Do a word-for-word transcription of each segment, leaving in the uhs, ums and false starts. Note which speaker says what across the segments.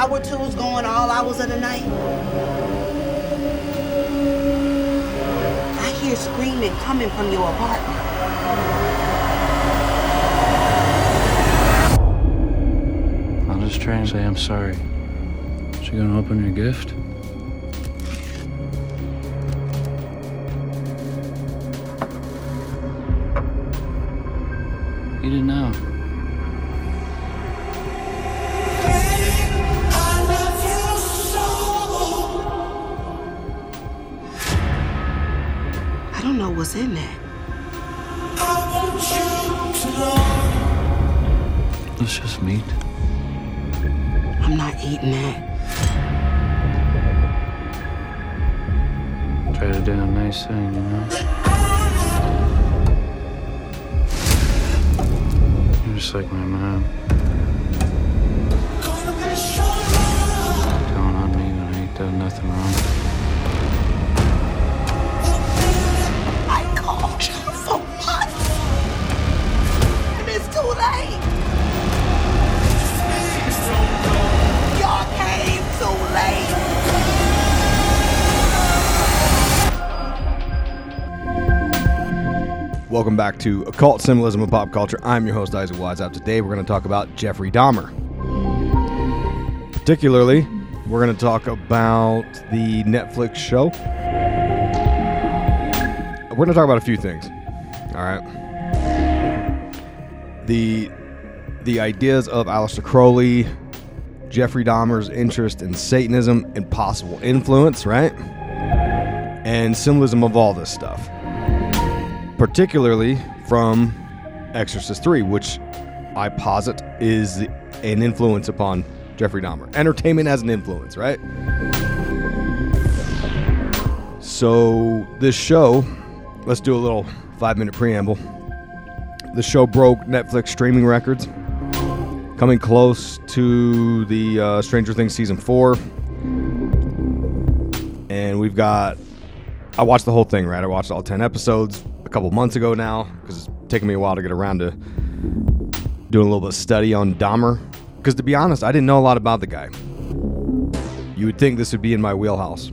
Speaker 1: power tools going all hours of the night? I hear screaming coming from your apartment.
Speaker 2: I'll just try and say I'm sorry. Is she gonna open your gift? Eat it now.
Speaker 1: I don't know what's in that.
Speaker 2: It's just meat.
Speaker 1: I'm not eating that.
Speaker 2: Try to do a nice thing, you know? You're just like my mom. Telling on me when I ain't done nothing wrong.
Speaker 1: I called you for months, and it's too late. Y'all came too late.
Speaker 3: Welcome back to Occult Symbolism of Pop Culture. I'm your host, Isaac Wise. Today we're going to talk about Jeffrey Dahmer. Particularly, we're going to talk about the Netflix show. We're going to talk about a few things. All right. The, the ideas of Aleister Crowley, Jeffrey Dahmer's interest in Satanism and possible influence, right? And symbolism of all this stuff. Particularly from Exorcist three, which I posit is an influence upon Jeffrey Dahmer. Entertainment as an influence, right? So this show, let's do a little five-minute preamble. The show broke Netflix streaming records, coming close to the uh, Stranger Things season four. And we've got, I watched the whole thing, right? I watched all ten episodes a couple months ago now, because it's taken me a while to get around to doing a little bit of study on Dahmer. Because to be honest, I didn't know a lot about the guy. You would think this would be in my wheelhouse.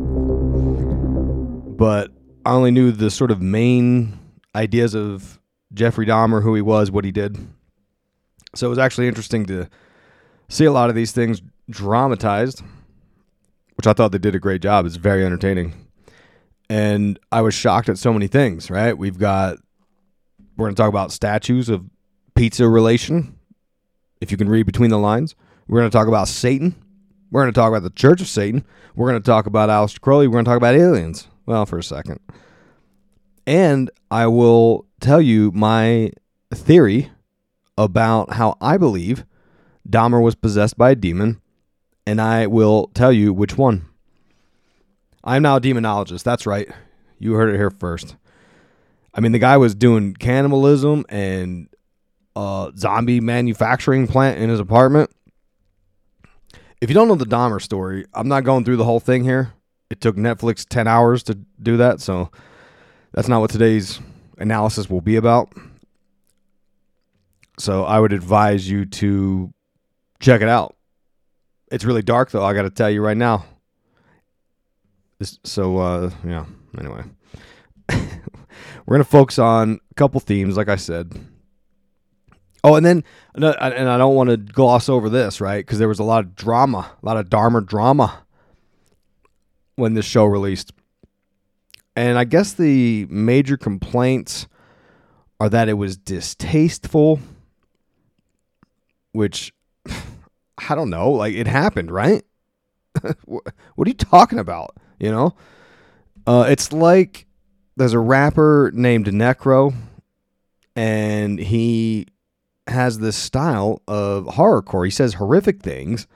Speaker 3: But I only knew the sort of main ideas of Jeffrey Dahmer, who he was, what he did. So it was actually interesting to see a lot of these things dramatized, which I thought they did a great job. It's very entertaining. And I was shocked at so many things, right? We've got, we're going to talk about statues of pizza relation, if you can read between the lines. We're going to talk about Satan. We're going to talk about the Church of Satan. We're going to talk about Aleister Crowley. We're going to talk about aliens. Well, for a second. And I will tell you my theory about how I believe Dahmer was possessed by a demon, and I will tell you which one. I'm now a demonologist. That's right. You heard it here first. I mean, the guy was doing cannibalism and uh, zombie manufacturing plant in his apartment. If you don't know the Dahmer story, I'm not going through the whole thing here. It took Netflix ten hours to do that, so that's not what today's analysis will be about. So I would advise you to check it out. It's really dark, though, I got to tell you right now. This, so, uh, yeah, anyway. We're going to focus on a couple themes, like I said. Oh, and then, and I don't want to gloss over this, right? Because there was a lot of drama, a lot of Dahmer drama when this show released. And I guess the major complaints are that it was distasteful, which, I don't know, like, it happened, right? What are you talking about? You know, uh, it's like there's a rapper named Necro, and he has this style of horrorcore. He says horrific things,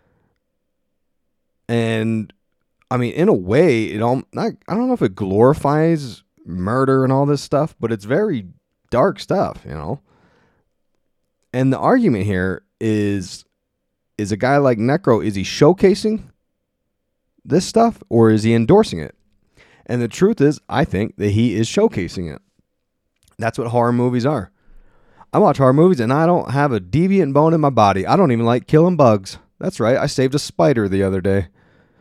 Speaker 3: and I mean, in a way, it all not, I don't know if it glorifies murder and all this stuff, but it's very dark stuff, you know. And the argument here is: is a guy like Necro, is he showcasing this stuff, or is he endorsing it? And the truth is, I think that he is showcasing it. That's what horror movies are. I watch horror movies, and I don't have a deviant bone in my body. I don't even like killing bugs. That's right. I saved a spider the other day.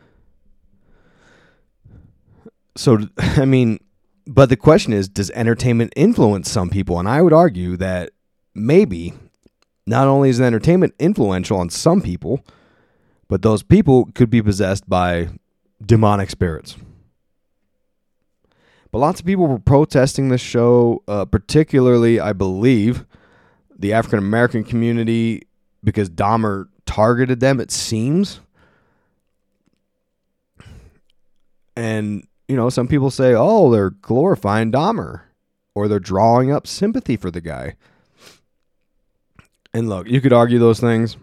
Speaker 3: So, I mean, but the question is, does entertainment influence some people? And I would argue that maybe not only is entertainment influential on some people, but those people could be possessed by demonic spirits. But lots of people were protesting this show, uh, particularly, I believe, the African American community, because Dahmer targeted them, it seems. And, you know, some people say, oh, they're glorifying Dahmer, or they're drawing up sympathy for the guy. And look, you could argue those things.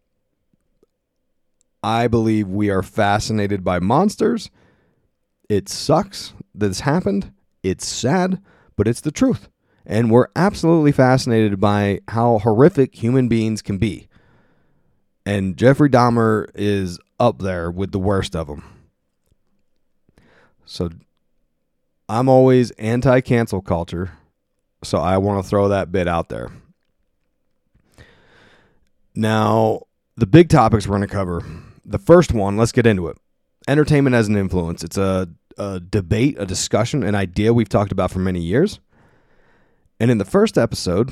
Speaker 3: I believe we are fascinated by monsters. It sucks that this happened. It's sad, but it's the truth. And we're absolutely fascinated by how horrific human beings can be. And Jeffrey Dahmer is up there with the worst of them. So I'm always anti-cancel culture, so I want to throw that bit out there. Now, the big topics we're going to cover. The first one, let's get into it. Entertainment as an influence. It's a, a debate, a discussion, an idea we've talked about for many years. And in the first episode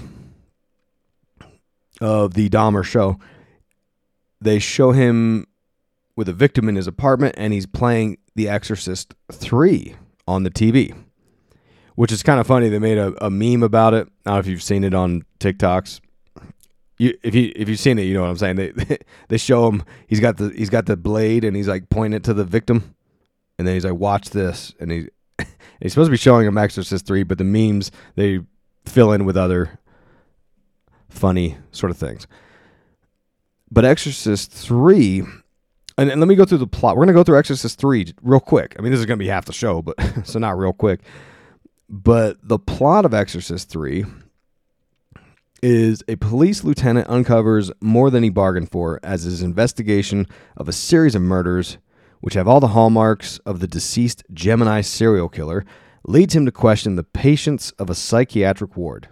Speaker 3: of the Dahmer show, they show him with a victim in his apartment, and he's playing The Exorcist three on the T V, which is kind of funny. They made a, a meme about it. I don't know if you've seen it on TikToks. You, if you if you've seen it, you know what I'm saying. They they show him he's got the he's got the blade, and he's like pointing it to the victim, and then he's like, "Watch this," and he he's supposed to be showing him Exorcist three, but the memes they fill in with other funny sort of things. But Exorcist three, and, and let me go through the plot. We're going to go through Exorcist three real quick. I mean, this is going to be half the show, but so not real quick. But the plot of Exorcist three is a police lieutenant uncovers more than he bargained for as his investigation of a series of murders, which have all the hallmarks of the deceased Gemini serial killer, leads him to question the patients of a psychiatric ward.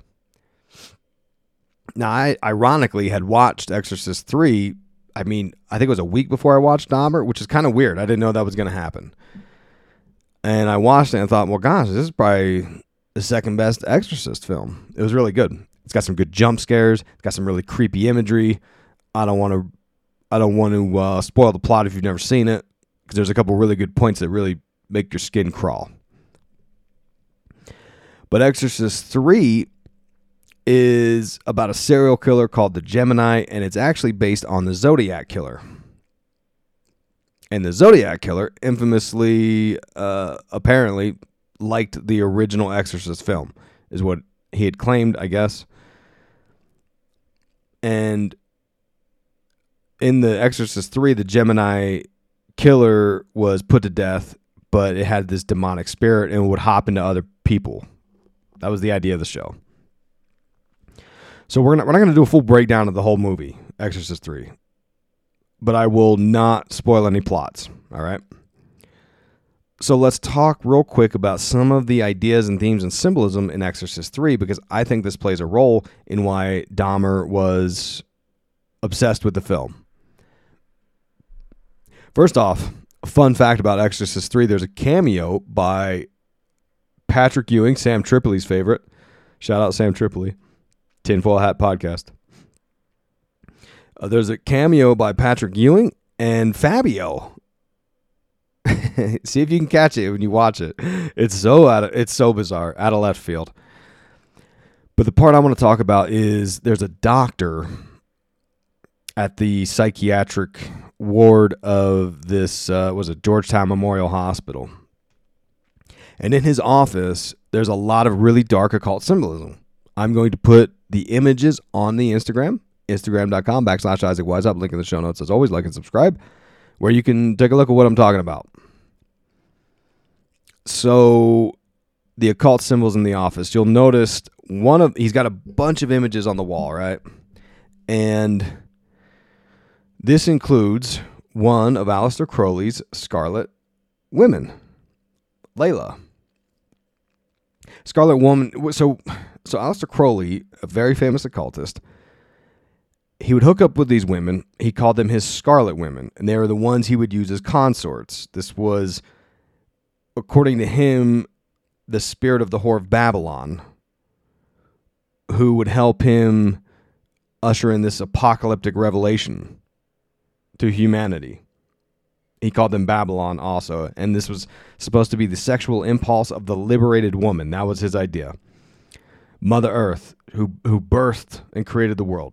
Speaker 3: Now, I ironically had watched Exorcist three, I mean, I think it was a week before I watched Dahmer, which is kind of weird. I didn't know that was going to happen. And I watched it and thought, well, gosh, this is probably the second best Exorcist film. It was really good. It's got some good jump scares. It's got some really creepy imagery. I don't want to I don't want to uh, spoil the plot if you've never seen it, because there's a couple really good points that really make your skin crawl. But Exorcist three is about a serial killer called the Gemini, and it's actually based on the Zodiac Killer. And the Zodiac Killer infamously, uh, apparently, liked the original Exorcist film, is what he had claimed, I guess. And in the Exorcist three, the Gemini killer was put to death, but it had this demonic spirit and would hop into other people. That was the idea of the show. So we're not, we're not going to do a full breakdown of the whole movie, Exorcist three. But I will not spoil any plots, all right? So let's talk real quick about some of the ideas and themes and symbolism in Exorcist three, because I think this plays a role in why Dahmer was obsessed with the film. First off, a fun fact about Exorcist three, there's a cameo by Patrick Ewing, Sam Tripoli's favorite. Shout out Sam Tripoli. Tinfoil Hat Podcast. Uh, there's a cameo by Patrick Ewing and Fabio. See if you can catch it when you watch it. It's so out of, it's so bizarre, out of left field. But the part I want to talk about is there's a doctor at the psychiatric ward of this uh, was it Georgetown Memorial Hospital. And in his office, there's a lot of really dark occult symbolism. I'm going to put the images on the Instagram, instagram.com backslash Isaac Wise Up. Link in the show notes. As always, like and subscribe, where you can take a look at what I'm talking about. So the occult symbols in the office, you'll notice one of, he's got a bunch of images on the wall, right? And this includes one of Aleister Crowley's Scarlet Women, Layla. Scarlet Woman, so... So Aleister Crowley, a very famous occultist, he would hook up with these women. He called them his scarlet women, and they were the ones he would use as consorts. This was, according to him, the spirit of the whore of Babylon, who would help him usher in this apocalyptic revelation to humanity. He called them Babylon also, and this was supposed to be the sexual impulse of the liberated woman. That was his idea. Mother Earth, who who birthed and created the world.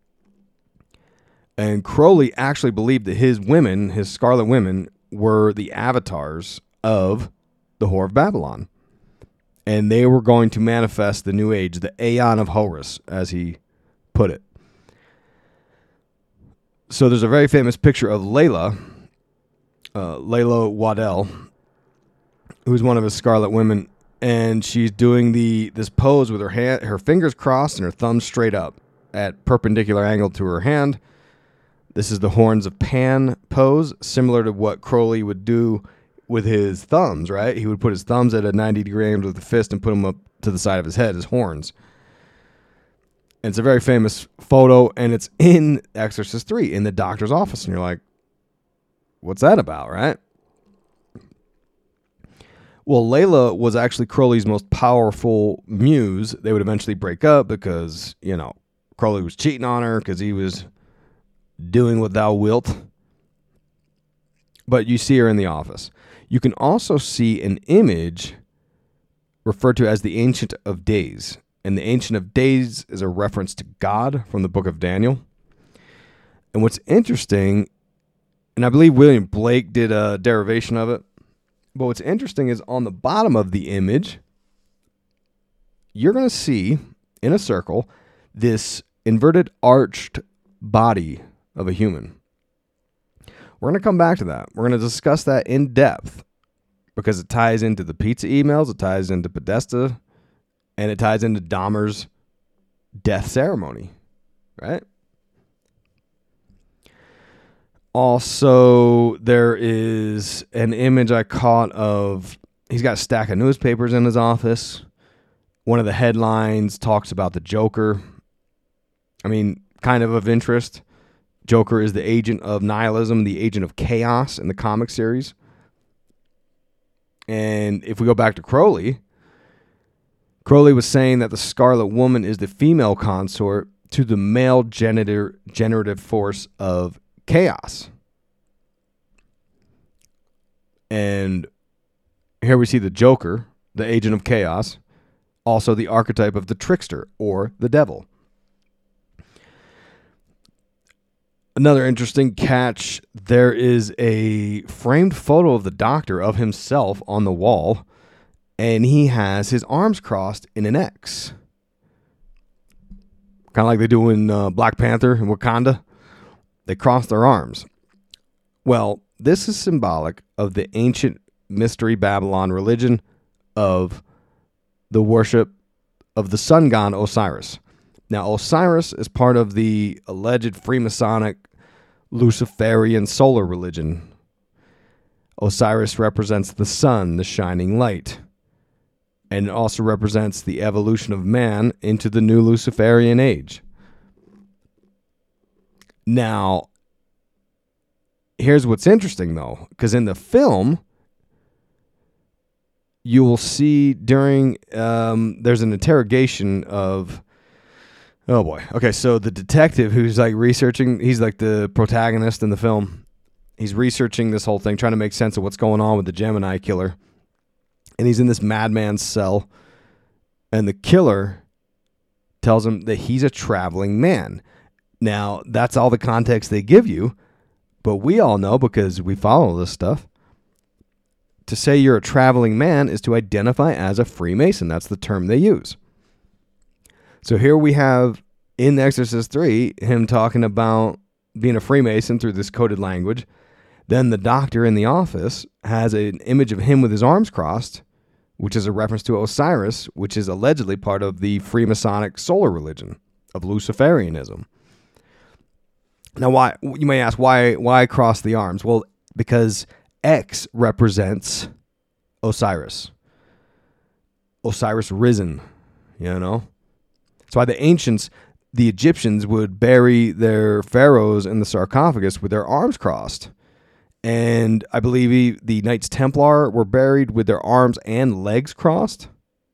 Speaker 3: And Crowley actually believed that his women, his scarlet women, were the avatars of the Whore of Babylon. And they were going to manifest the new age, the Aeon of Horus, as he put it. So there's a very famous picture of Layla, uh, Layla Waddell, who's one of his scarlet women, and she's doing the this pose with her hand, her fingers crossed and her thumbs straight up at perpendicular angle to her hand. This is the Horns of Pan pose, similar to what Crowley would do with his thumbs, right? He would put his thumbs at a ninety degree angle with the fist and put them up to the side of his head as horns. And it's a very famous photo, and it's in Exorcist three, in the doctor's office. And you're like, what's that about, right? Well, Layla was actually Crowley's most powerful muse. They would eventually break up because, you know, Crowley was cheating on her because he was doing what thou wilt. But you see her in the office. You can also see an image referred to as the Ancient of Days. And the Ancient of Days is a reference to God from the book of Daniel. And what's interesting, and I believe William Blake did a derivation of it, but what's interesting is on the bottom of the image, you're going to see, in a circle, this inverted arched body of a human. We're going to come back to that. We're going to discuss that in depth because it ties into the pizza emails, it ties into Podesta, and it ties into Dahmer's death ceremony, right? Also, there is an image I caught of, he's got a stack of newspapers in his office. One of the headlines talks about the Joker. I mean, kind of of interest. Joker is the agent of nihilism, the agent of chaos in the comic series. And if we go back to Crowley, Crowley was saying that the Scarlet Woman is the female consort to the male genitor, generative force of chaos. And here we see the Joker, the agent of chaos, also the archetype of the trickster or the devil. Another interesting catch, there is a framed photo of the Doctor of himself on the wall, and he has his arms crossed in an X. Kind of like they do in uh, Black Panther in Wakanda. They cross their arms. Well, this is symbolic of the ancient mystery Babylon religion of the worship of the sun god Osiris. Now, Osiris is part of the alleged Freemasonic Luciferian solar religion. Osiris represents the sun, the shining light, and it also represents the evolution of man into the new Luciferian age. Now, here's what's interesting, though, because in the film, you will see during, um, there's an interrogation of, oh boy. Okay, so the detective who's like researching, he's like the protagonist in the film. He's researching this whole thing, trying to make sense of what's going on with the Gemini killer. And he's in this madman's cell. And the killer tells him that he's a traveling man. Now, that's all the context they give you. But we all know, because we follow this stuff, to say you're a traveling man is to identify as a Freemason. That's the term they use. So here we have, in Exorcist three, him talking about being a Freemason through this coded language. Then the Doctor in the office has an image of him with his arms crossed, which is a reference to Osiris, which is allegedly part of the Freemasonic solar religion of Luciferianism. Now, why you may ask, why why cross the arms? Well, because X represents Osiris. Osiris risen, you know? That's why the ancients, the Egyptians would bury their pharaohs in the sarcophagus with their arms crossed. And I believe he, the Knights Templar were buried with their arms and legs crossed.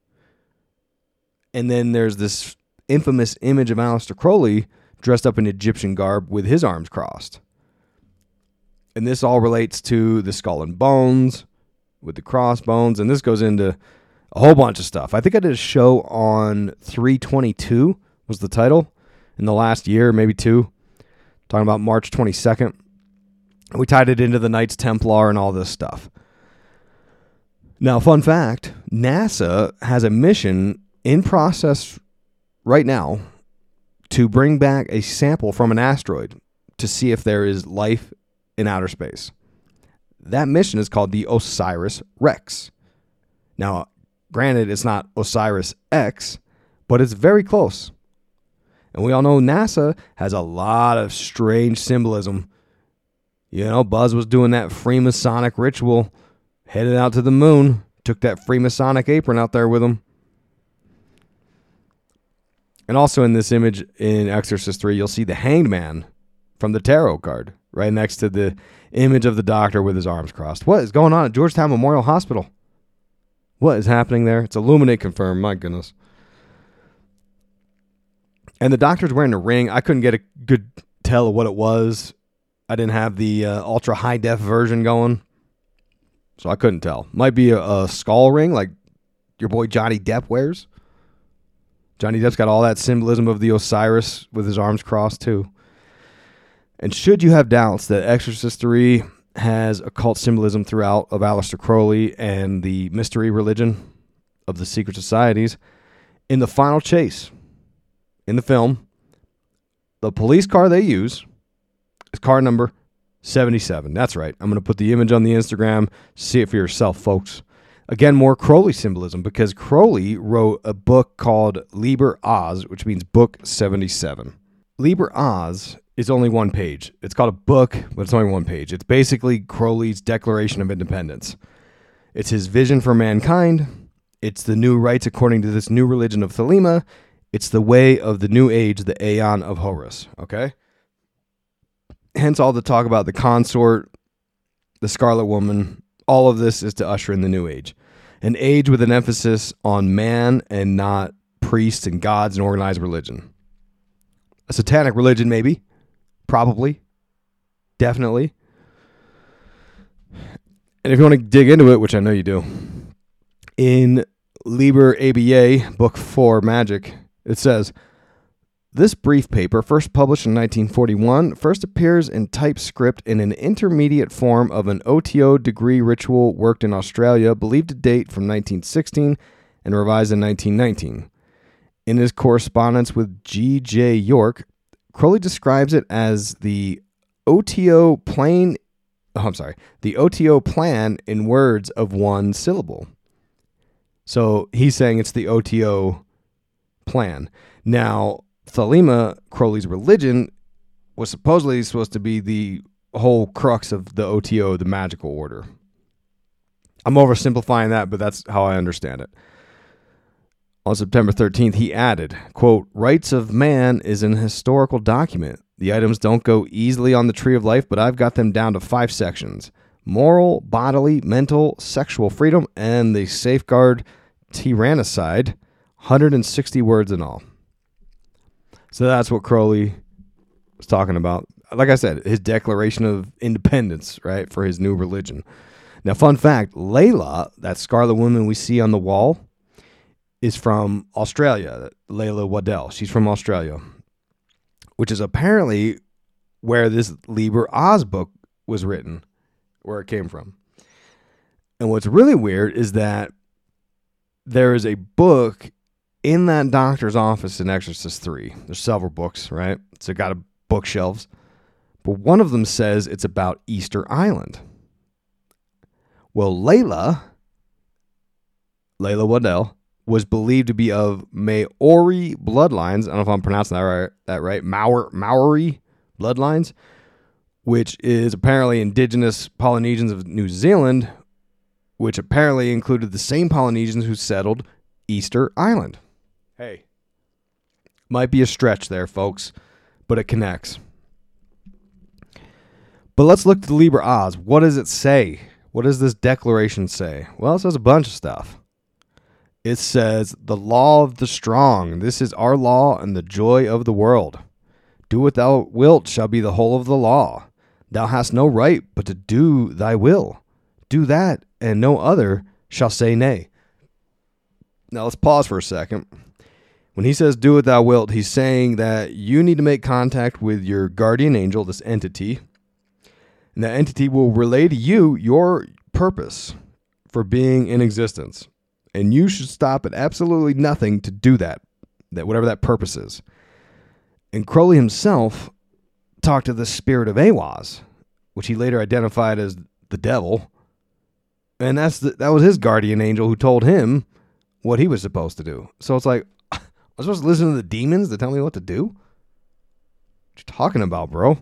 Speaker 3: And then there's this infamous image of Aleister Crowley dressed up in Egyptian garb with his arms crossed. And this all relates to the skull and bones with the crossbones. And this goes into a whole bunch of stuff. I think I did a show on three twenty-two was the title in the last year, maybe two, talking about March twenty-second. We tied it into the Knights Templar and all this stuff. Now, fun fact, NASA has a mission in process right now to bring back a sample from an asteroid to see if there is life in outer space. That mission is called the OSIRIS-REx. Now, granted, it's not OSIRIS-X, but it's very close. And we all know NASA has a lot of strange symbolism. You know, Buzz was doing that Freemasonic ritual, headed out to the moon, took that Freemasonic apron out there with him. And also in this image in Exorcist three, you'll see the Hanged Man from the tarot card right next to the image of the doctor with his arms crossed. What is going on at Georgetown Memorial Hospital? What is happening there? It's Illuminate confirmed. My goodness. And the doctor's wearing a ring. I couldn't get a good tell of what it was. I didn't have the uh, ultra high def version going, so I couldn't tell. Might be a, a skull ring like your boy Johnny Depp wears. Johnny Depp's got all that symbolism of the Osiris with his arms crossed too. And should you have doubts that Exorcist three has occult symbolism throughout of Aleister Crowley and the mystery religion of the secret societies, in the final chase, in the film, the police car they use is car number seventy-seven. That's right. I'm going to put the image on the Instagram. See it for yourself, folks. Again, more Crowley symbolism, because Crowley wrote a book called Liber Oz, which means Book seventy-seven. Liber Oz is only one page. It's called a book, but it's only one page. It's basically Crowley's Declaration of Independence. It's his vision for mankind. It's the new rites according to this new religion of Thelema. It's the way of the new age, the Aeon of Horus. Okay? Hence all the talk about the consort, the Scarlet Woman. All of this is to usher in the new age. An age with an emphasis on man and not priests and gods and organized religion. A satanic religion, maybe. Probably. Definitely. And if you want to dig into it, which I know you do, in Liber A B A, Book four, Magic, it says, this brief paper, first published in nineteen forty-one, first appears in typescript in an intermediate form of an O T O degree ritual worked in Australia, believed to date from nineteen sixteen and revised in nineteen nineteen. In his correspondence with G J York, Crowley describes it as the O T O plain, oh, I'm sorry, the O T O plan in words of one syllable. So he's saying it's the O T O plan. Now, Thelema, Crowley's religion, was supposedly supposed to be the whole crux of the O T O, the magical order. I'm oversimplifying that, but that's how I understand it. On September thirteenth, he added, quote, Rights of Man is an historical document. The items don't go easily on the tree of life, but I've got them down to five sections. Moral, bodily, mental, sexual freedom, and the safeguard tyrannicide, one hundred sixty words in all. So that's what Crowley was talking about. Like I said, his declaration of independence, right, for his new religion. Now, fun fact, Layla, that Scarlet Woman we see on the wall, is from Australia, Layla Waddell. She's from Australia, which is apparently where this Liber Oz book was written, where it came from. And what's really weird is that there is a book in that doctor's office in Exorcist three. There's several books, right? So it got a bookshelves. But one of them says it's about Easter Island. Well, Layla, Layla Waddell, was believed to be of Maori bloodlines. I don't know if I'm pronouncing that right, that right. Maor, Maori bloodlines, which is apparently indigenous Polynesians of New Zealand, which apparently included the same Polynesians who settled Easter Island. Hey, Might be a stretch there, folks, but it connects. But let's look to the Liber Oz. What does it say? What does this declaration say? Well, it says a bunch of stuff. It says, the law of the strong. This is our law and the joy of the world. Do what thou wilt shall be the whole of the law. Thou hast no right but to do thy will. Do that, and no other shall say nay. Now let's pause for a second. When he says do what thou wilt, he's saying that you need to make contact with your guardian angel, this entity, and that entity will relay to you your purpose for being in existence. And you should stop at absolutely nothing to do that, that whatever that purpose is. And Crowley himself talked to the spirit of Aiwass, which he later identified as the devil. And that's the, that was his guardian angel who told him what he was supposed to do. So it's like, I'm supposed to listen to the demons to tell me what to do? What you talking about, bro?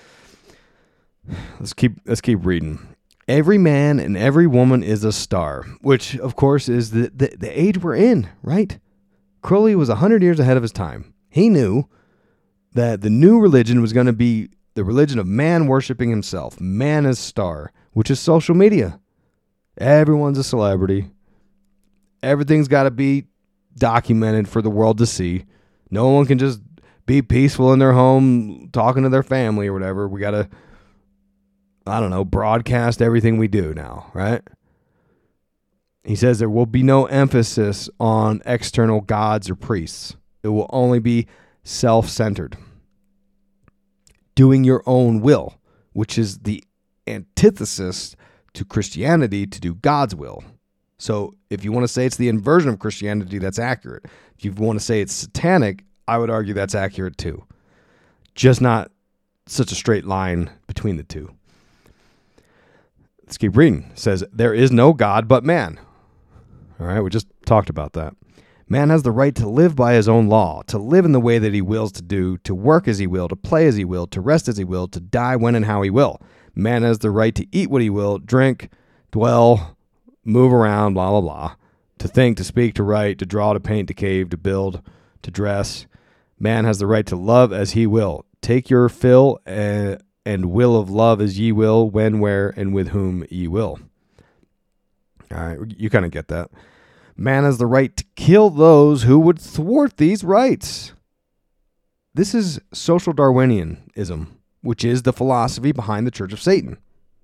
Speaker 3: Let's keep let's keep reading. Every man and every woman is a star, which, of course, is the, the, the age we're in, right? Crowley was one hundred years ahead of his time. He knew that the new religion was going to be the religion of man worshiping himself. Man as star, which is social media. Everyone's a celebrity. Everything's got to be documented for the world to see. No one can just be peaceful in their home talking to their family or whatever. We got to, I don't know, broadcast everything we do now, right? He says there will be no emphasis on external gods or priests. It will only be self-centered. Doing your own will, which is the antithesis to Christianity, to do God's will. So if you want to say it's the inversion of Christianity, that's accurate. If you want to say it's satanic, I would argue that's accurate too. Just not such a straight line between the two. Let's keep reading. It says, there is no God but man. All right, we just talked about that. Man has the right to live by his own law, to live in the way that he wills to do, to work as he will, to play as he will, to rest as he will, to die when and how he will. Man has the right to eat what he will, drink, dwell, move around, blah, blah, blah, to think, to speak, to write, to draw, to paint, to cave, to build, to dress. Man has the right to love as he will. Take your fill and, and will of love as ye will, when, where, and with whom ye will. All right, you kind of get that. Man has the right to kill those who would thwart these rights. This is social Darwinianism, which is the philosophy behind the Church of Satan.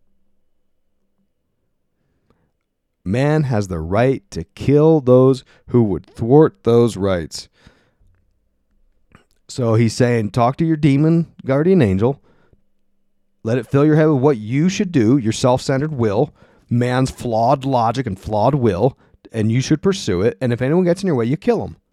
Speaker 3: Man has the right to kill those who would thwart those rights. So he's saying, talk to your demon guardian angel. Let it fill your head with what you should do, your self-centered will, man's flawed logic and flawed will, and you should pursue it. And if anyone gets in your way, you kill them.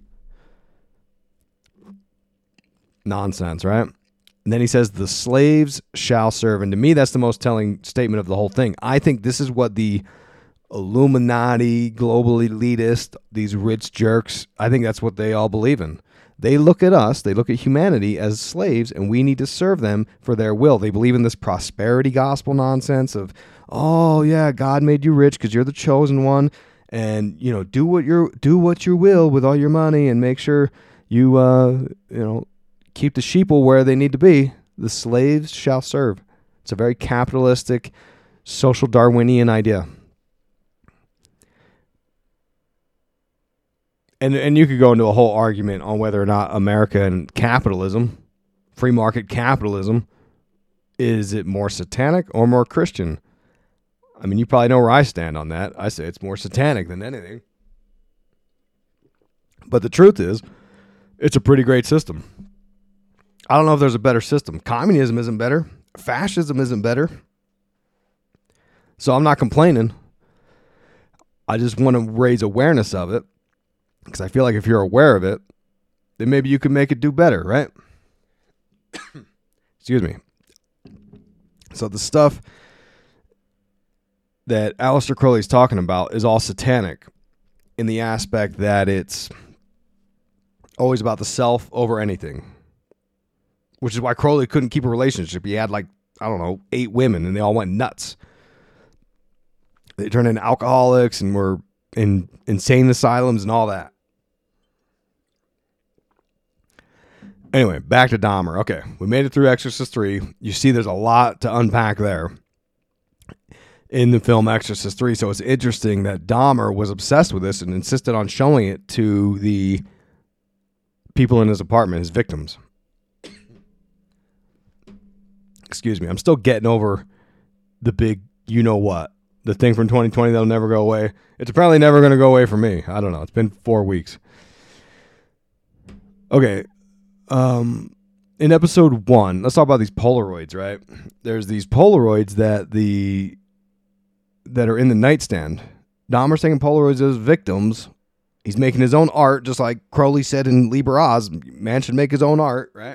Speaker 3: Nonsense, right? And then he says, the slaves shall serve. And to me, that's the most telling statement of the whole thing. I think this is what the Illuminati, global elitist, these rich jerks, I think that's what they all believe in. They look at us, they look at humanity as slaves, and we need to serve them for their will. They believe in this prosperity gospel nonsense of, oh yeah, God made you rich because you're the chosen one, and you know, do what you do what you will with all your money, and make sure you uh, you know, keep the sheeple where they need to be. The slaves shall serve. It's a very capitalistic, social Darwinian idea. And and you could go into a whole argument on whether or not America and capitalism, free market capitalism, is it more satanic or more Christian? I mean, you probably know where I stand on that. I say it's more satanic than anything. But the truth is, it's a pretty great system. I don't know if there's a better system. Communism isn't better. Fascism isn't better. So I'm not complaining. I just want to raise awareness of it. Because I feel like if you're aware of it, then maybe you can make it do better, right? Excuse me. So the stuff that Aleister Crowley's talking about is all satanic in the aspect that it's always about the self over anything. Which is why Crowley couldn't keep a relationship. He had like, I don't know, eight women and they all went nuts. They turned into alcoholics and were in insane asylums and all that. Anyway, back to Dahmer. Okay, we made it through Exorcist three. You see there's a lot to unpack there in the film Exorcist three, so it's interesting that Dahmer was obsessed with this and insisted on showing it to the people in his apartment, his victims. Excuse me, I'm still getting over the big you-know-what, the thing from twenty twenty that'll never go away. It's apparently never going to go away for me. I don't know. It's been four weeks. Okay. Um, in episode one, let's talk about these Polaroids, right? There's these Polaroids that the that are in the nightstand. Dahmer's taking Polaroids as victims. He's making his own art, just like Crowley said in Liber Oz. Man should make his own art, right?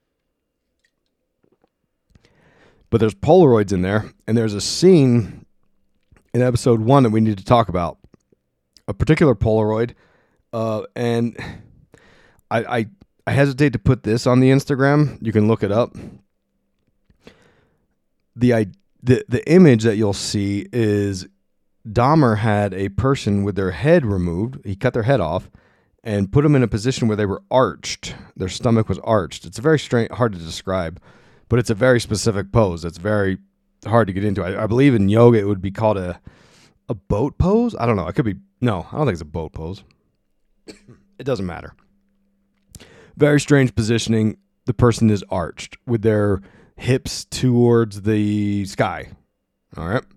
Speaker 3: But there's Polaroids in there, and there's a scene in episode one that we need to talk about. A particular Polaroid, uh, and I, I I hesitate to put this on the Instagram. You can look it up. The I, the the image that you'll see is Dahmer had a person with their head removed. He cut their head off and put them in a position where they were arched. Their stomach was arched. It's very strange, hard to describe, but it's a very specific pose. It's very hard to get into. I, I believe in yoga it would be called a a boat pose. I don't know. It could be. No, I don't think it's a boat pose. It doesn't matter. Very strange positioning. The person is arched with their hips towards the sky. All right.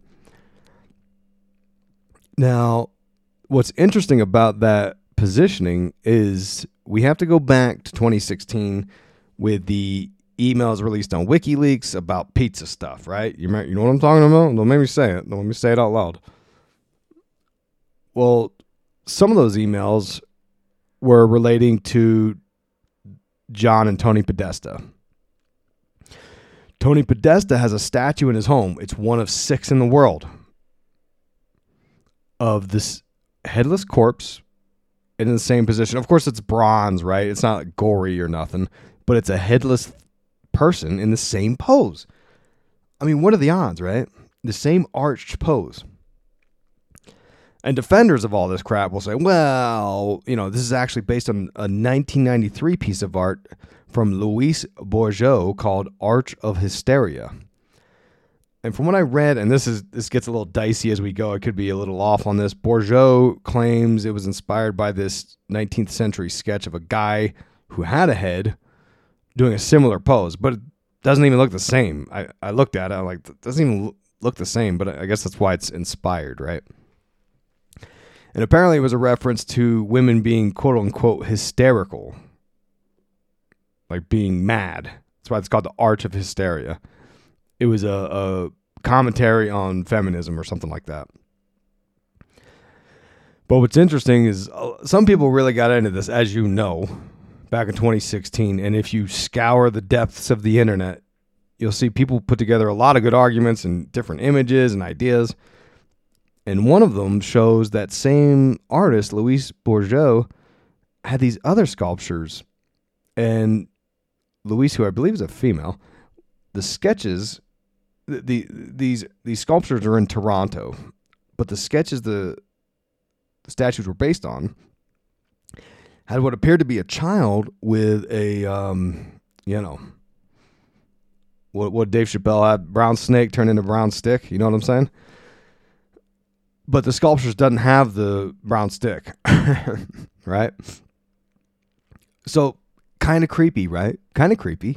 Speaker 3: Now, what's interesting about that positioning is we have to go back to twenty sixteen with the emails released on WikiLeaks about pizza stuff, right? You remember, you know what I'm talking about? Don't make me say it. Don't let me say it out loud. Well, some of those emails were relating to John and Tony Podesta. Tony Podesta has a statue in his home. It's one of six in the world of this headless corpse in the same position. Of course, it's bronze, right? It's not gory or nothing, but it's a headless person in the same pose. I mean, what are the odds, right? The same arched pose. And defenders of all this crap will say, well, you know, this is actually based on a nineteen ninety-three piece of art from Louis Bourgeois called Arch of Hysteria. And from what I read, and this is this gets a little dicey as we go, I could be a little off on this, Bourgeois claims it was inspired by this nineteenth century sketch of a guy who had a head doing a similar pose, but it doesn't even look the same. I, I looked at it, I'm like, it doesn't even look the same, but I guess that's why it's inspired, right? And apparently it was a reference to women being quote-unquote hysterical, like being mad. That's why it's called the Arch of Hysteria. It was a, a commentary on feminism or something like that. But what's interesting is uh, some people really got into this, as you know, back in twenty sixteen. And if you scour the depths of the internet, you'll see people put together a lot of good arguments and different images and ideas. And one of them shows that same artist, Louis Bourgeois, had these other sculptures. And Louise, who I believe is a female, the sketches, the, the these these sculptures are in Toronto, but the sketches the, the statues were based on had what appeared to be a child with a, um, you know, what what Dave Chappelle had, brown snake turned into brown stick. You know what I'm saying? But the sculptures doesn't have the brown stick, right? So kind of creepy, right? Kind of creepy.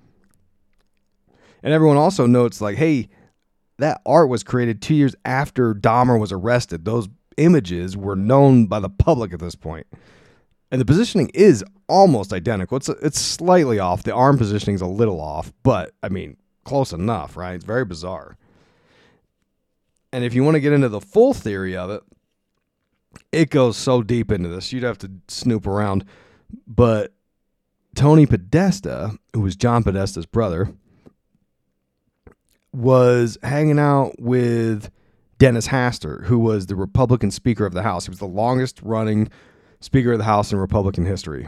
Speaker 3: And everyone also notes, like, hey, that art was created two years after Dahmer was arrested. Those images were known by the public at this point. And the positioning is almost identical. It's it's slightly off. The arm positioning is a little off, but, I mean, close enough, right? It's very bizarre. And if you want to get into the full theory of it, it goes so deep into this. You'd have to snoop around. But Tony Podesta, who was John Podesta's brother, was hanging out with Dennis Hastert, who was the Republican Speaker of the House. He was the longest running Speaker of the House in Republican history.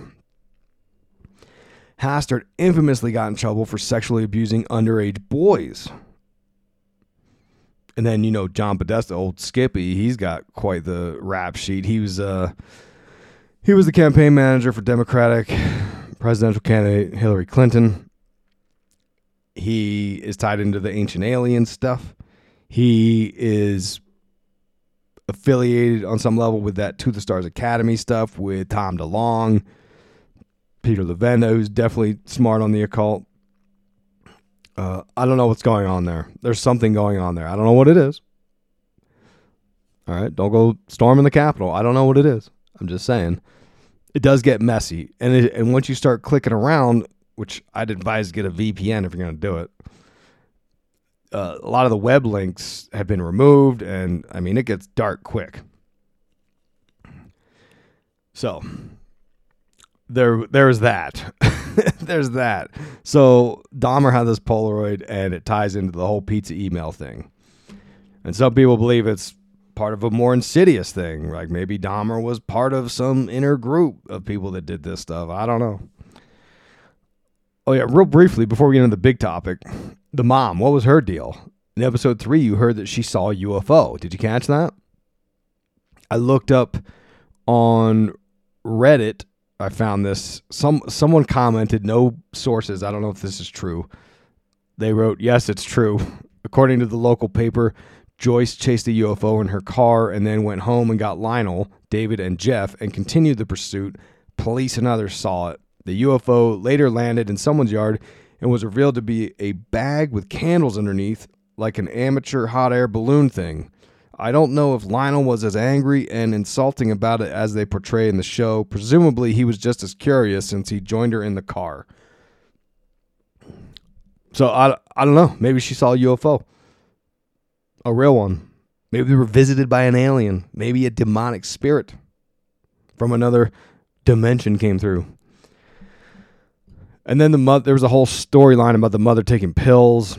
Speaker 3: Hastert infamously got in trouble for sexually abusing underage boys. And then, you know, John Podesta, old Skippy, he's got quite the rap sheet. He was uh, he was the campaign manager for Democratic presidential candidate Hillary Clinton. He is tied into the Ancient Alien stuff. He is affiliated on some level with that To the Stars Academy stuff with Tom DeLonge, Peter Levenda, who's definitely smart on the occult. Uh, I don't know what's going on there. There's something going on there. I don't know what it is. All right, don't go storming the Capitol. I don't know what it is. I'm just saying. It does get messy. And it, and once you start clicking around, which I'd advise to get a V P N if you're going to do it, uh, a lot of the web links have been removed, and, I mean, it gets dark quick. So, there, there's that. There's that. So, Dahmer had this Polaroid, and it ties into the whole pizza email thing. And some people believe it's part of a more insidious thing. Like maybe Dahmer was part of some inner group of people that did this stuff. I don't know. Oh, yeah, real briefly, before we get into the big topic, the mom, what was her deal? In episode three, you heard that she saw a U F O. Did you catch that? I looked up on Reddit. I found this. Some Someone commented, no sources. I don't know if this is true. They wrote, yes, it's true. According to the local paper, Joyce chased a U F O in her car and then went home and got Lionel, David, and Jeff and continued the pursuit. Police and others saw it. The U F O later landed in someone's yard and was revealed to be a bag with candles underneath, like an amateur hot air balloon thing. I don't know if Lionel was as angry and insulting about it as they portray in the show. Presumably, he was just as curious since he joined her in the car. So, I, I don't know. Maybe she saw a U F O. A real one. Maybe they were visited by an alien. Maybe a demonic spirit from another dimension came through. And then the mother, there was a whole storyline about the mother taking pills.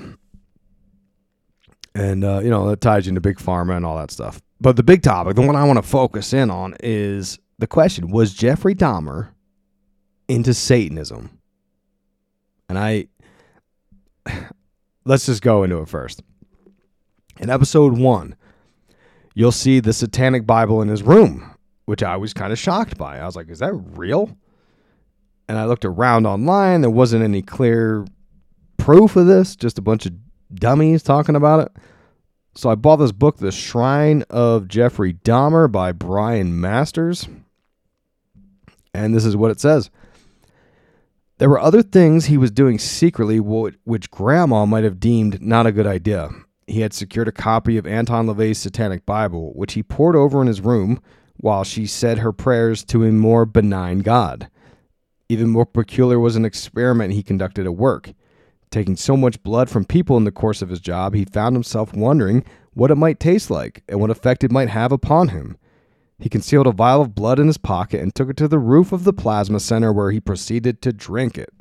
Speaker 3: And, uh, you know, that ties into Big Pharma and all that stuff. But the big topic, the one I want to focus in on, is the question, was Jeffrey Dahmer into Satanism? And I, let's just go into it first. In episode one, you'll see the Satanic Bible in his room, which I was kind of shocked by. I was like, is that real? And I looked around online. There wasn't any clear proof of this, just a bunch of dummies talking about it. So I bought this book, The Shrine of Jeffrey Dahmer by Brian Masters. And this is what it says. There were other things he was doing secretly, which Grandma might have deemed not a good idea. He had secured a copy of Anton LaVey's Satanic Bible, which he poured over in his room while she said her prayers to a more benign God. Even more peculiar was an experiment he conducted at work. Taking so much blood from people in the course of his job, he found himself wondering what it might taste like and what effect it might have upon him. He concealed a vial of blood in his pocket and took it to the roof of the plasma center where he proceeded to drink it.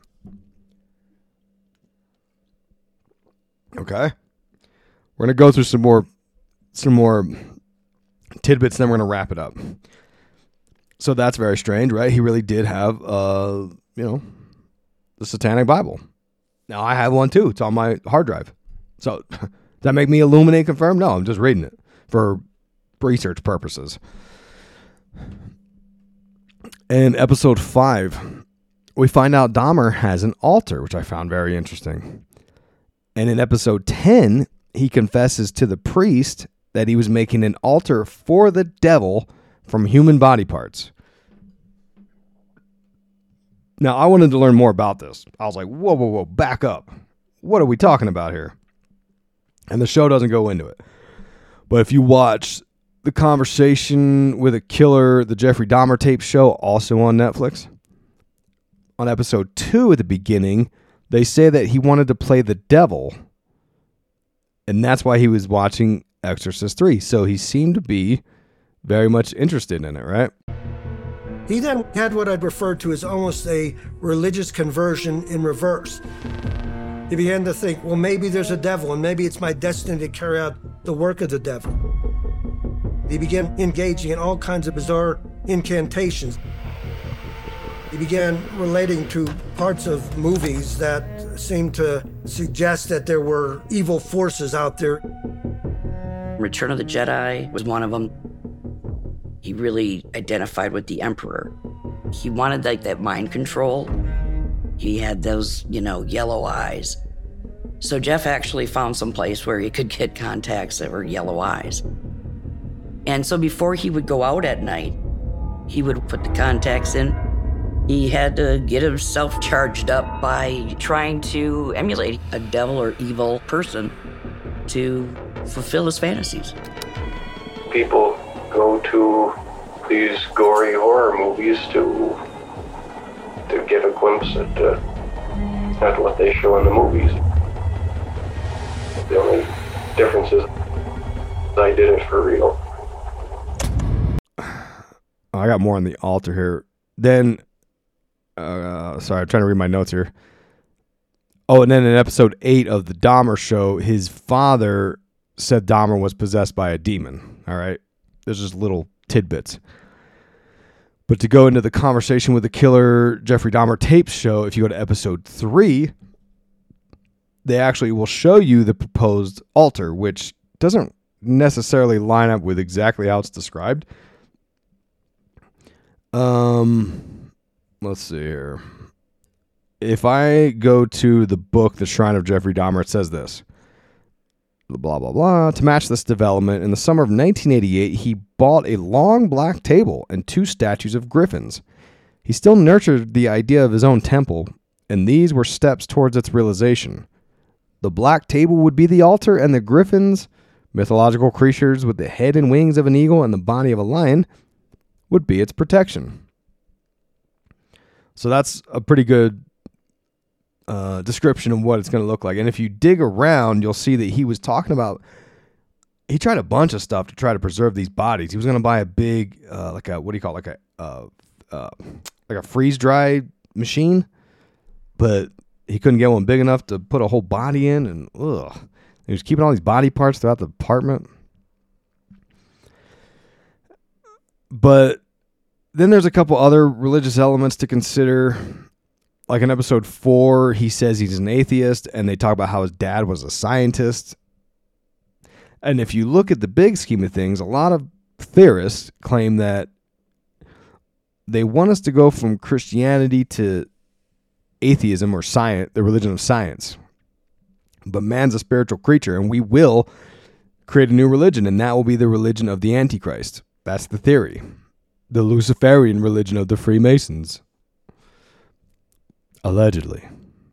Speaker 3: Okay. We're going to go through some more some more tidbits, then we're going to wrap it up. So that's very strange, right? He really did have, uh, you know, the Satanic Bible. Now, I have one too. It's on my hard drive. So, does that make me Illuminate confirmed? No, I'm just reading it for research purposes. In episode five, we find out Dahmer has an altar, which I found very interesting. And in episode ten, he confesses to the priest that he was making an altar for the devil from human body parts. Now, I wanted to learn more about this. I was like, whoa, whoa, whoa, back up. What are we talking about here? And the show doesn't go into it. But if you watch The Conversation with a Killer, the Jeffrey Dahmer tape show, also on Netflix, on episode two at the beginning, they say that he wanted to play the devil. And that's why he was watching Exorcist three. So he seemed to be very much interested in it, right?
Speaker 4: He then had what I'd refer to as almost a religious conversion in reverse. He began to think, well, maybe there's a devil, and maybe it's my destiny to carry out the work of the devil. He began engaging in all kinds of bizarre incantations. He began relating to parts of movies that seemed to suggest that there were evil forces out there.
Speaker 5: Return of the Jedi was one of them. He really identified with the Emperor. He wanted like that mind control. He had those, you know, yellow eyes. So Jeff actually found some place where he could get contacts that were yellow eyes. And so before he would go out at night, he would put the contacts in. He had to get himself charged up by trying to emulate a devil or evil person to fulfill his fantasies.
Speaker 6: People go to these gory horror movies to to get a glimpse at, uh, at what they show in the movies. The only difference is I did it for real.
Speaker 3: I got more on the altar here. Then, uh, sorry, I'm trying to read my notes here. Oh, and then in episode eight of the Dahmer show, his father said Dahmer was possessed by a demon. All right. There's just little tidbits. But to go into the Conversation with the Killer Jeffrey Dahmer tapes show, if you go to episode three, they actually will show you the proposed altar, which doesn't necessarily line up with exactly how it's described. Um, let's see here. If I go to the book, The Shrine of Jeffrey Dahmer, it says this. Blah, blah, blah. To match this development, in the summer of nineteen eighty-eight, he bought a long black table and two statues of griffins. He still nurtured the idea of his own temple, and these were steps towards its realization. The black table would be the altar, and the griffins, mythological creatures with the head and wings of an eagle and the body of a lion, would be its protection. So that's a pretty good uh, description of what it's going to look like. And if you dig around, you'll see that he was talking about, he tried a bunch of stuff to try to preserve these bodies. He was going to buy a big, uh, like a, what do you call it? Like a, uh, uh, like a freeze dry machine, but he couldn't get one big enough to put a whole body in. And ugh, he was keeping all these body parts throughout the apartment. But then there's a couple other religious elements to consider. Like in episode four, he says he's an atheist, and they talk about how his dad was a scientist. And if you look at the big scheme of things, a lot of theorists claim that they want us to go from Christianity to atheism or science, the religion of science. But man's a spiritual creature, and we will create a new religion, and that will be the religion of the Antichrist. That's the theory. The Luciferian religion of the Freemasons. Allegedly.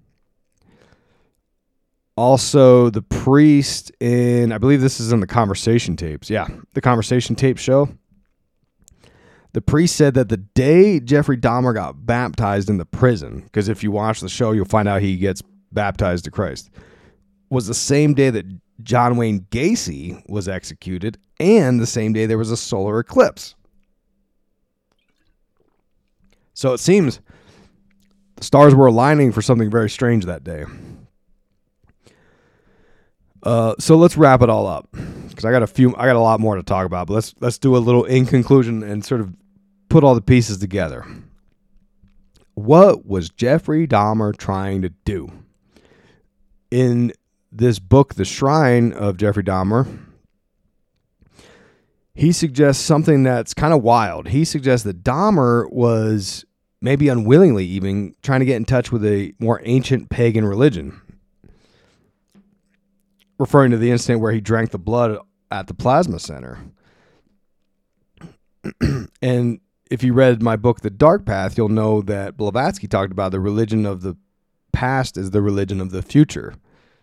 Speaker 3: Also, the priest in, I believe this is in the Conversation tapes. Yeah, the Conversation tape show. The priest said that the day Jeffrey Dahmer got baptized in the prison, because if you watch the show, you'll find out he gets baptized to Christ, was the same day that John Wayne Gacy was executed, and the same day there was a solar eclipse. So it seems the stars were aligning for something very strange that day. Uh, so let's wrap it all up, because I got a few, I got a lot more to talk about. But let's let's do a little in conclusion and sort of put all the pieces together. What was Jeffrey Dahmer trying to do? In this book, The Shrine of Jeffrey Dahmer, he suggests something that's kind of wild. He suggests that Dahmer was, maybe unwillingly even, trying to get in touch with a more ancient pagan religion, referring to the incident where he drank the blood at the plasma center. And if you read my book, The Dark Path, you'll know that Blavatsky talked about the religion of the past is the religion of the future.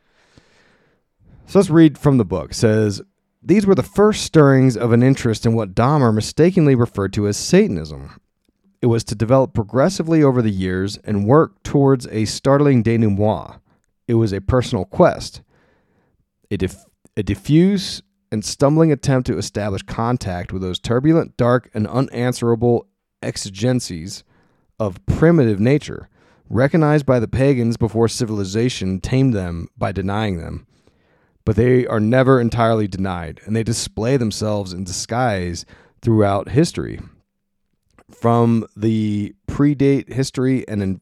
Speaker 3: So let's read from the book. It says, these were the first stirrings of an interest in what Dahmer mistakenly referred to as Satanism. It was to develop progressively over the years and work towards a startling denouement. It was a personal quest, a, diff- a diffuse and stumbling attempt to establish contact with those turbulent, dark, and unanswerable exigencies of primitive nature, recognized by the pagans before civilization tamed them by denying them. But they are never entirely denied, and they display themselves in disguise throughout history. From the predate history and in...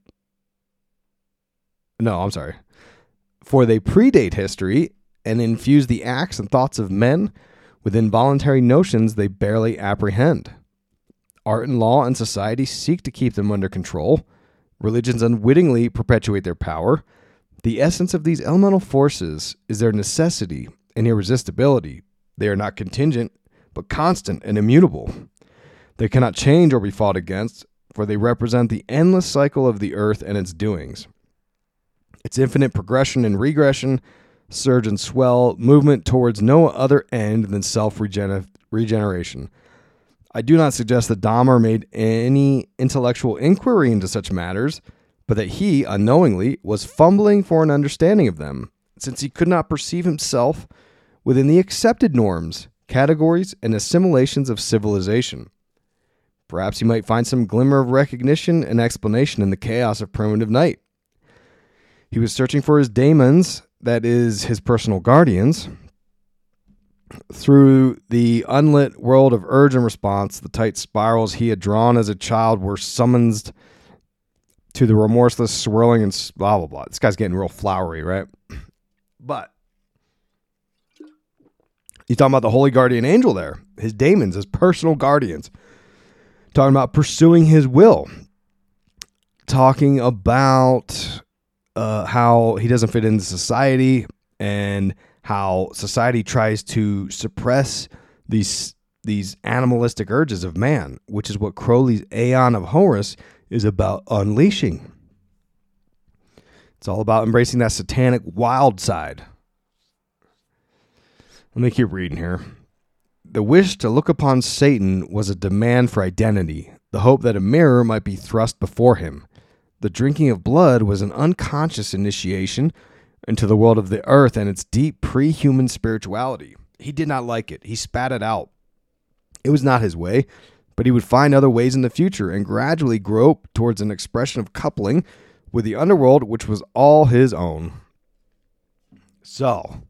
Speaker 3: No, I'm sorry. For they predate history and infuse the acts and thoughts of men with involuntary notions they barely apprehend. Art and law and society seek to keep them under control. Religions unwittingly perpetuate their power. The essence of these elemental forces is their necessity and irresistibility. They are not contingent, but constant and immutable. They cannot change or be fought against, for they represent the endless cycle of the earth and its doings. Its infinite progression and regression, surge and swell, movement towards no other end than self-regeneration. I do not suggest that Dahmer made any intellectual inquiry into such matters, but that he, unknowingly, was fumbling for an understanding of them, since he could not perceive himself within the accepted norms, categories, and assimilations of civilization. Perhaps he might find some glimmer of recognition and explanation in the chaos of primitive night. He was searching for his daemons, that is, his personal guardians. Through the unlit world of urge and response, the tight spirals he had drawn as a child were summoned to the remorseless swirling and blah, blah, blah. This guy's getting real flowery, right? But he's talking about the holy guardian angel there, his daemons, his personal guardians. Talking about pursuing his will. Talking about uh, how he doesn't fit into society and how society tries to suppress these these animalistic urges of man, which is what Crowley's Aeon of Horus is about unleashing. It's all about embracing that satanic wild side. Let me keep reading here. The wish to look upon Satan was a demand for identity, the hope that a mirror might be thrust before him. The drinking of blood was an unconscious initiation into the world of the earth and its deep pre-human spirituality. He did not like it. He spat it out. It was not his way, but he would find other ways in the future and gradually grope towards an expression of coupling with the underworld, which was all his own. So,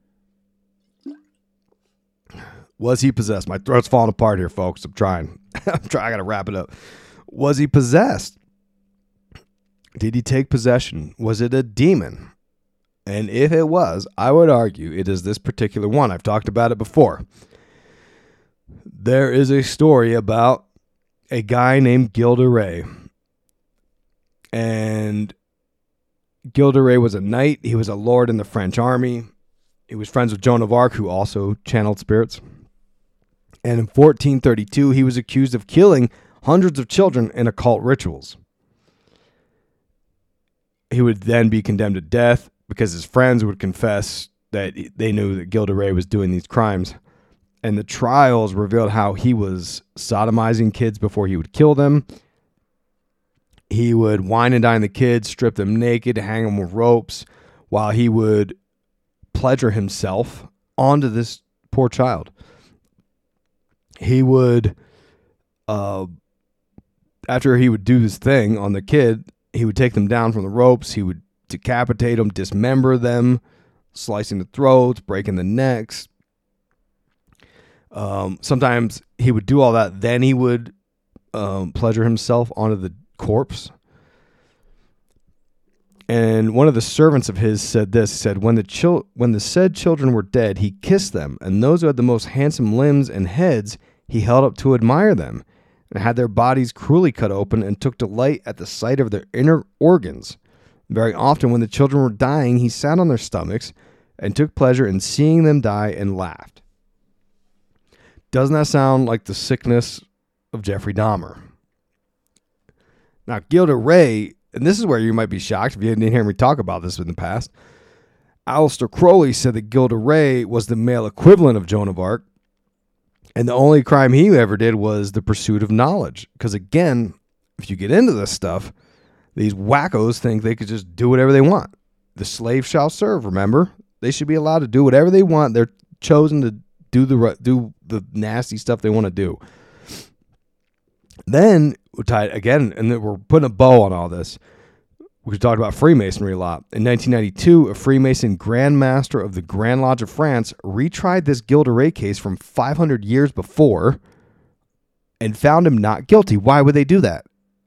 Speaker 3: was he possessed? My throat's falling apart here, folks. I'm trying. I'm trying. I got to wrap it up. Was he possessed? Did he take possession? Was it a demon? And if it was, I would argue it is this particular one. I've talked about it before. There is a story about a guy named Gilles And Gilles was a knight. He was a lord in the French army. He was friends with Joan of Arc, who also channeled spirits. And in fourteen thirty-two, he was accused of killing hundreds of children in occult rituals. He would then be condemned to death because his friends would confess that they knew that Gilles de Rais was doing these crimes. And the trials revealed how he was sodomizing kids before he would kill them. He would wine and dine the kids, strip them naked, hang them with ropes, while he would pleasure himself onto this poor child. He would, uh, after he would do this thing on the kid, he would take them down from the ropes. He would decapitate them, dismember them, slicing the throats, breaking the necks. Um, sometimes he would do all that. Then he would um, pleasure himself onto the corpse. And one of the servants of his said this, said, when the chil- when the said children were dead, he kissed them, and those who had the most handsome limbs and heads he held up to admire them, and had their bodies cruelly cut open, and took delight at the sight of their inner organs. Very often when the children were dying, he sat on their stomachs and took pleasure in seeing them die and laughed. Doesn't that sound like the sickness of Jeffrey Dahmer? Now, Gilles de Rais, and this is where you might be shocked if you didn't hear me talk about this in the past. Aleister Crowley said that Gilles de Rais was the male equivalent of Joan of Arc, and the only crime he ever did was the pursuit of knowledge. Because again, if you get into this stuff, these wackos think they could just do whatever they want. The slave shall serve, remember? They should be allowed to do whatever they want. They're chosen to do the do the nasty stuff they want to do. Then, again, and then we're putting a bow on all this. We talked about Freemasonry a lot. In nineteen ninety-two, a Freemason Grand Master of the Grand Lodge of France retried this Gilles de Rais case from five hundred years before and found him not guilty. Why would they do that?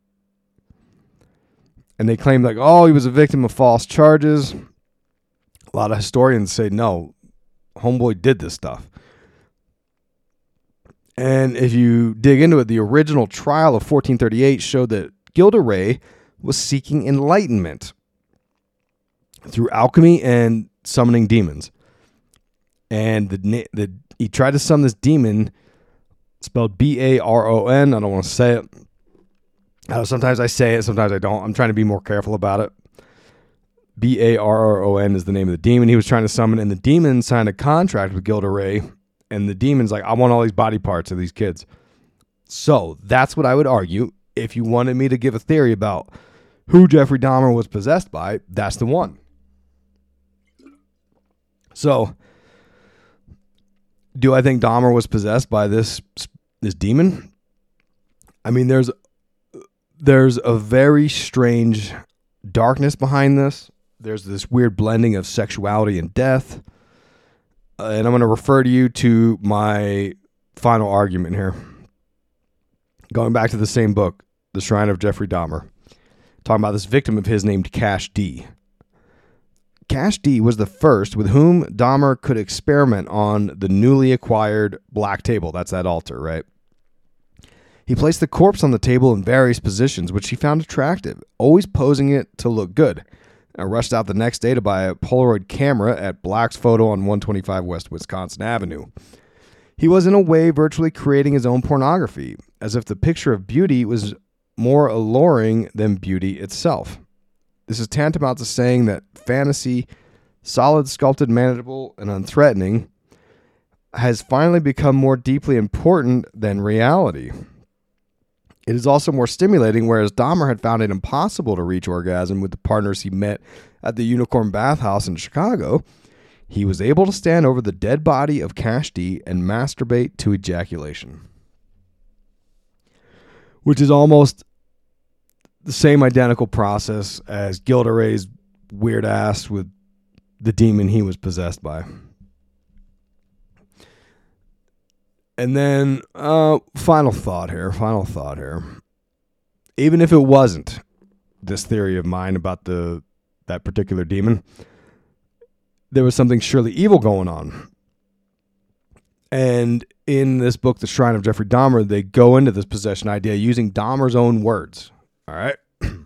Speaker 3: And they claimed like, oh, he was a victim of false charges. A lot of historians say, no, homeboy did this stuff. And if you dig into it, the original trial of fourteen thirty-eight showed that Gilles de Rais was seeking enlightenment through alchemy and summoning demons. And the, the he tried to summon this demon, spelled B A R O N. I don't want to say it. I know sometimes I say it, sometimes I don't. I'm trying to be more careful about it. B A R R O N is the name of the demon he was trying to summon, and the demon signed a contract with Gilda Ray, and the demon's like, I want all these body parts of these kids. So that's what I would argue. If you wanted me to give a theory about who Jeffrey Dahmer was possessed by, that's the one. So, do I think Dahmer was possessed by this this demon? I mean, there's there's a very strange darkness behind this. There's this weird blending of sexuality and death. Uh, and I'm going to refer to you to my final argument here. Going back to the same book, The Shrine of Jeffrey Dahmer. Talking about this victim of his named Cash D. Cash D was the first with whom Dahmer could experiment on the newly acquired black table. That's that altar, right? He placed the corpse on the table in various positions, which he found attractive, always posing it to look good. I rushed out the next day to buy a Polaroid camera at Black's Photo on one twenty-five West Wisconsin Avenue. He was in a way virtually creating his own pornography, as if the picture of beauty was more alluring than beauty itself. This is tantamount to saying that fantasy, solid, sculpted, manageable, and unthreatening, has finally become more deeply important than reality. It is also more stimulating, whereas Dahmer had found it impossible to reach orgasm with the partners he met at the Unicorn Bathhouse in Chicago. He was able to stand over the dead body of Cash D and masturbate to ejaculation. Which is almost the same identical process as Gilda Ray's weird ass with the demon he was possessed by. And then, uh, final thought here, final thought here. Even if it wasn't this theory of mine about the that particular demon, there was something surely evil going on. And in this book, The Shrine of Jeffrey Dahmer, they go into this possession idea using Dahmer's own words. All right?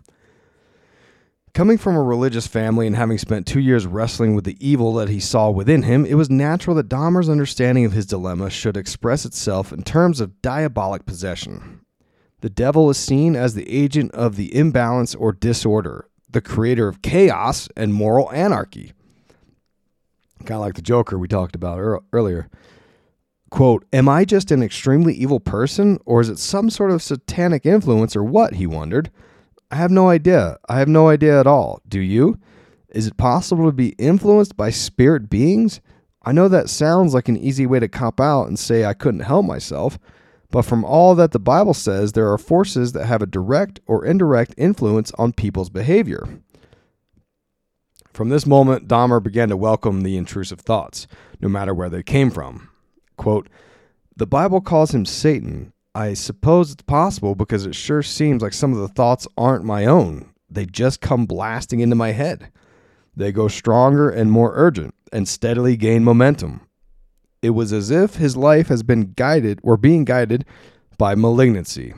Speaker 3: Coming from a religious family and having spent two years wrestling with the evil that he saw within him, it was natural that Dahmer's understanding of his dilemma should express itself in terms of diabolic possession. The devil is seen as the agent of the imbalance or disorder, the creator of chaos and moral anarchy. Kind of like the Joker we talked about er- earlier. Quote, am I just an extremely evil person, or is it some sort of satanic influence, or what, he wondered. I have no idea. I have no idea at all. Do you? Is it possible to be influenced by spirit beings? I know that sounds like an easy way to cop out and say I couldn't help myself, but from all that the Bible says, there are forces that have a direct or indirect influence on people's behavior. From this moment, Dahmer began to welcome the intrusive thoughts, no matter where they came from. Quote, the Bible calls him Satan. I suppose it's possible because it sure seems like some of the thoughts aren't my own. They just come blasting into my head. They go stronger and more urgent and steadily gain momentum. It was as if his life has been guided or being guided by malignancy.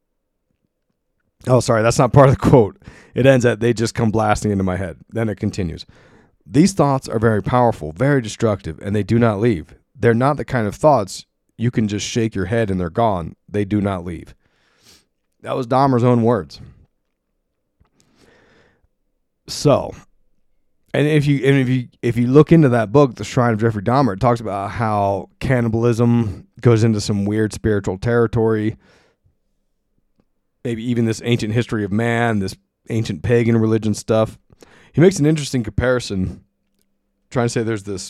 Speaker 3: Oh, sorry, that's not part of the quote. It ends at, they just come blasting into my head. Then it continues. These thoughts are very powerful, very destructive, and they do not leave. They're not the kind of thoughts you can just shake your head and they're gone. They do not leave. That was Dahmer's own words. So, and if you and if you if you look into that book, The Shrine of Jeffrey Dahmer, it talks about how cannibalism goes into some weird spiritual territory. Maybe even this ancient history of man, this ancient pagan religion stuff. He makes an interesting comparison, trying to say there's this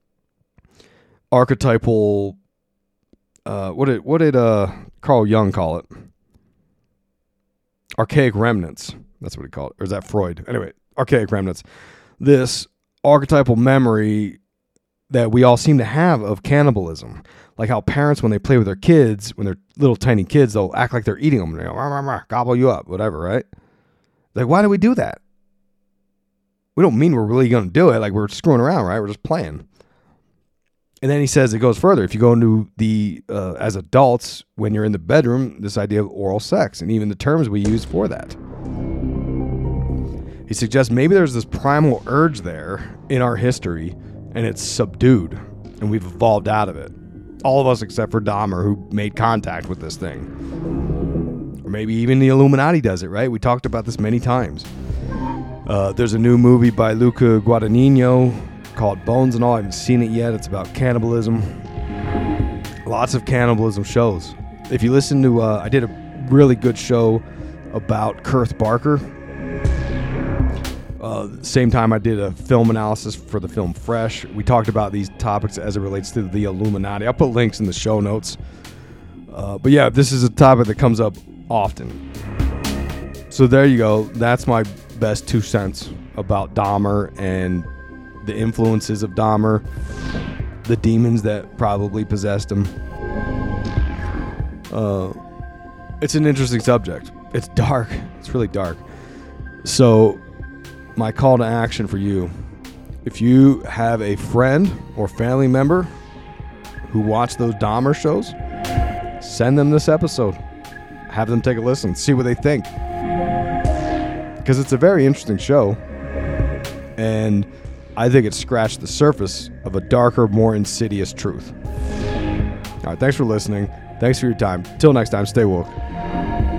Speaker 3: archetypal. Uh, what did what did uh, Carl Jung call it? Archaic remnants. That's what he called it. Or is that Freud? Anyway, archaic remnants. This archetypal memory that we all seem to have of cannibalism. Like how parents, when they play with their kids, when they're little tiny kids, they'll act like they're eating them. And they go, rah, rah, rah, gobble you up, whatever, right? Like, why do we do that? We don't mean we're really going to do it. Like, we're screwing around, right? We're just playing. And then he says it goes further. If you go into the, uh, as adults, when you're in the bedroom, this idea of oral sex and even the terms we use for that. He suggests maybe there's this primal urge there in our history, and it's subdued, and we've evolved out of it. All of us except for Dahmer, who made contact with this thing. Or maybe even the Illuminati does it, right? We talked about this many times. Uh, there's a new movie by Luca Guadagnino called Bones and All. I haven't seen it yet. It's about cannibalism. Lots of cannibalism shows. If you listen to, uh, I did a really good show about Kurth Barker. Uh, same time I did a film analysis for the film Fresh. We talked about these topics as it relates to the Illuminati. I'll put links in the show notes. Uh, but yeah, this is a topic that comes up often. So there you go. That's my best two cents about Dahmer and the influences of Dahmer, the demons that probably possessed him. Uh, it's an interesting subject. It's dark. It's really dark. So my call to action for you, if you have a friend or family member who watch those Dahmer shows, send them this episode. Have them take a listen, see what they think. Because it's a very interesting show, and I think it scratched the surface of a darker, more insidious truth. All right, thanks for listening. Thanks for your time. Till next time, stay woke.